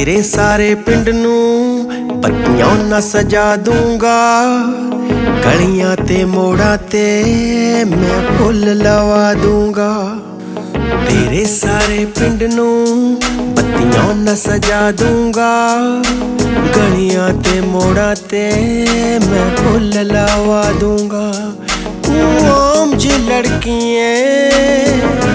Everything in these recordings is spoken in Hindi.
तेरे सारे पिंड नू पत्तियां ना सजा दूंगा, गलियां ते मोड़ा ते मैं फुल लवा दूंगा। तेरे सारे पिंड नू पत्तियां ना सजा दूंगा, गलियां ते मोड़ा ते मैं फुल लवा दूंगा। तू आम जी लड़की है,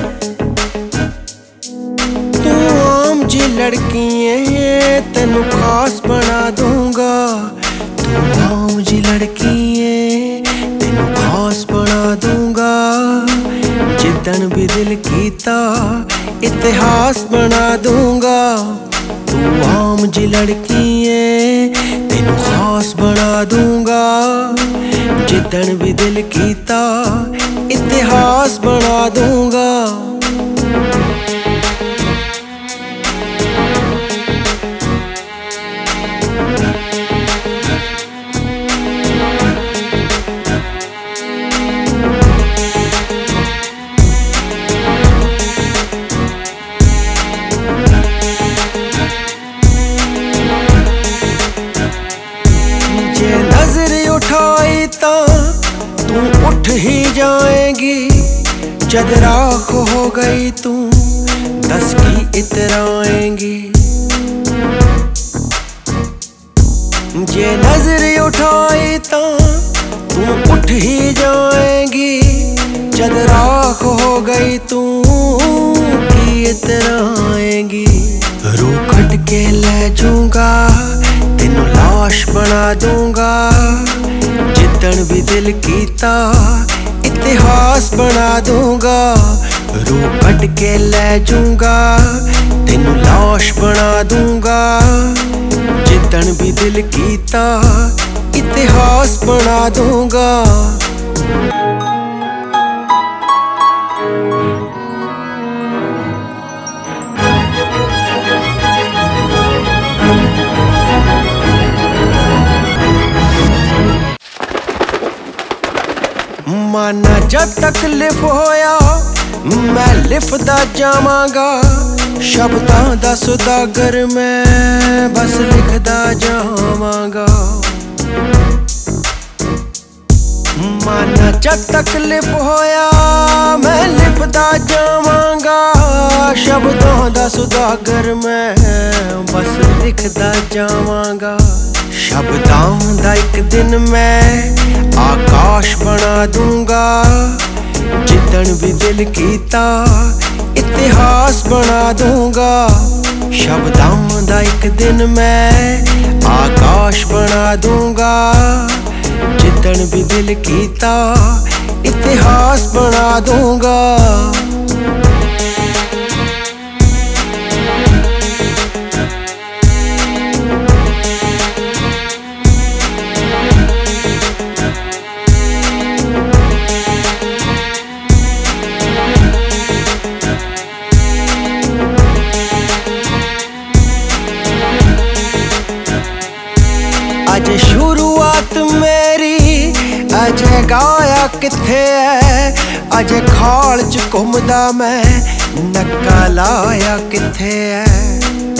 तू आम जी लड़की है, तेनू खास बना दूंगा। तू आम जी लड़की है, तेनू खास बना दूंगा। जिदन भी दिल कीता इतिहास बना दूंगा। तू आम जी लड़की है, तेनू खास बना दूंगा। जिदन भी दिल कीता इतिहास बना दूंगा। उठाई तो तू उठ ही जाएगी, जद राख हो गई तू दस की इतराएंगी। जे नजर उठाई तो तू उठ ही जाएगी, जद राख हो गई तू की इतराएंगी। रू कट के ले जाऊंगा, तेनू लाश बना दूंगा। जिदन भी दिल कीता इतिहास बना दूंगा। रू कट के ले जाऊंगा, तेनू लाश बना दूंगा। जिदन भी दिल कीता इतिहास बना दूंगा। माना जब तकलीफ होया मैं लिखदा जावांगा। शब्दां दा सुदागर मैं बस लिखदा जावांगा। माना जब तकलीफ होया मैं लिखदा जावांगा। शब्दां दा सुदागर मैं बस लिखदा जावांगा। शब्दां दा एक दिन मैं आकाश बना दूंगा। जिदन भी दिल कीता इतिहास बना दूंगा। शब्दां दा एक दिन मैं आकाश बना दूंगा। जिदन भी दिल कीता इतिहास बना दूंगा। अजे शुरुआत मेरी अजे गाया किथे है। अजे खाल च घुमदा मैं नक्का लाया किथे है।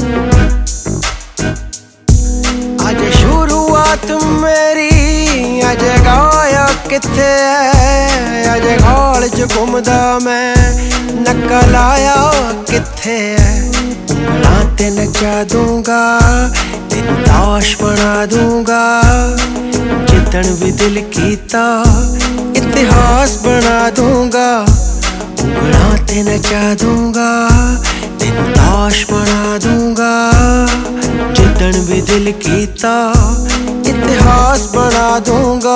अजे शुरुआत मेरी अजे गाया किथे है। अजे खाल च घुमदा मैं नक्का लाया किथे है। उंगलां ते नचा दूंगा, तेनू लाश बना दूंगा। जिदन भी दिल कीता इतिहास बना दूंगा। उंगलां ते नचा दूंगा, तेनू लाश बना दूंगा। जिदन भी दिल कीता इतिहास बना दूंगा।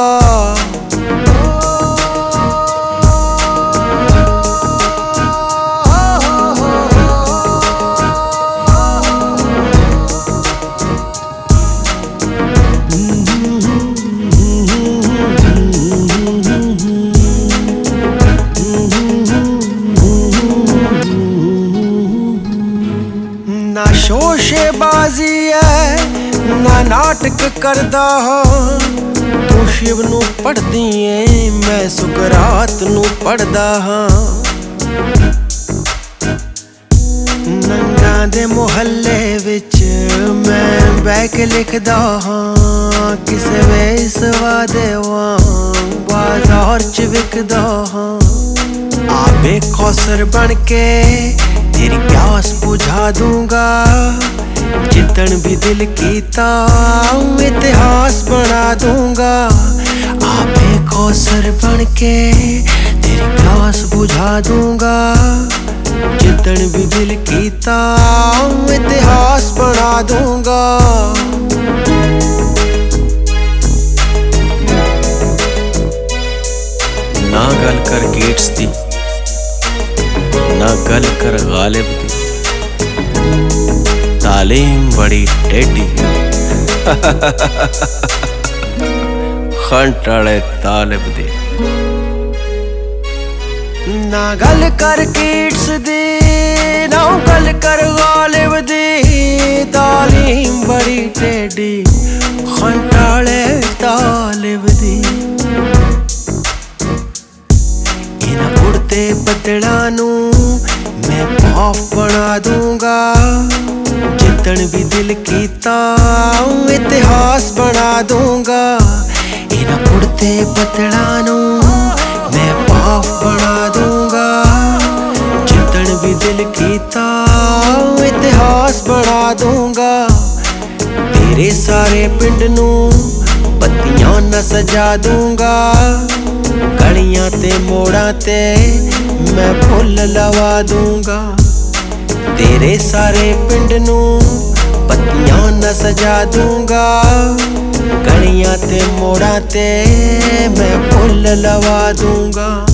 ना शोशेबाजी है ना नाटक करदा हाँ। तू शिव नू पढ़दी ऐ मैं सुकरात नू पढ़दा हाँ। नंगा दे मुहल्ले विच मैं बैक लिखदा हां किसे वेसवा देवां बाजार च विकदा हां आबे कौसर बन के तेरी प्यास बुझा दूंगा जितन भी दिल कीता इतिहास बना दूंगा आबे कौसर बन के तेरी प्यास बुझा दूंगा जितन भी दिल कीता इतिहास बना दूंगा ना गल कर गेट्स दी ना गल कर गालिब दी तालीम बड़ी टेढ़ी खंट वाले तालिब दी ना गल कर किड्स दी ना गल कर गालिब दी तालीम बड़ी टेढ़ी खंट वाले तालिब दी इन्हां उड़ते बदलां नूं मैं खौफ बना दूंगा जितन भी दिल कीता इतिहास बना दूंगा इन्हां उड़ते बदलां नूं मैं खौफ बना दूंगा जितन भी दिल कीता इतिहास बना दूंगा तेरे सारे पिंड नूं बत्तियां न सजा दूंगा गलियां ते मोड़ां ते मैं फुल लवा दूंगा तेरे सारे पिंड नूं बत्तियां न सजा दूंगा गलियां ते मोड़ां ते मैं फुल लवा दूंगा।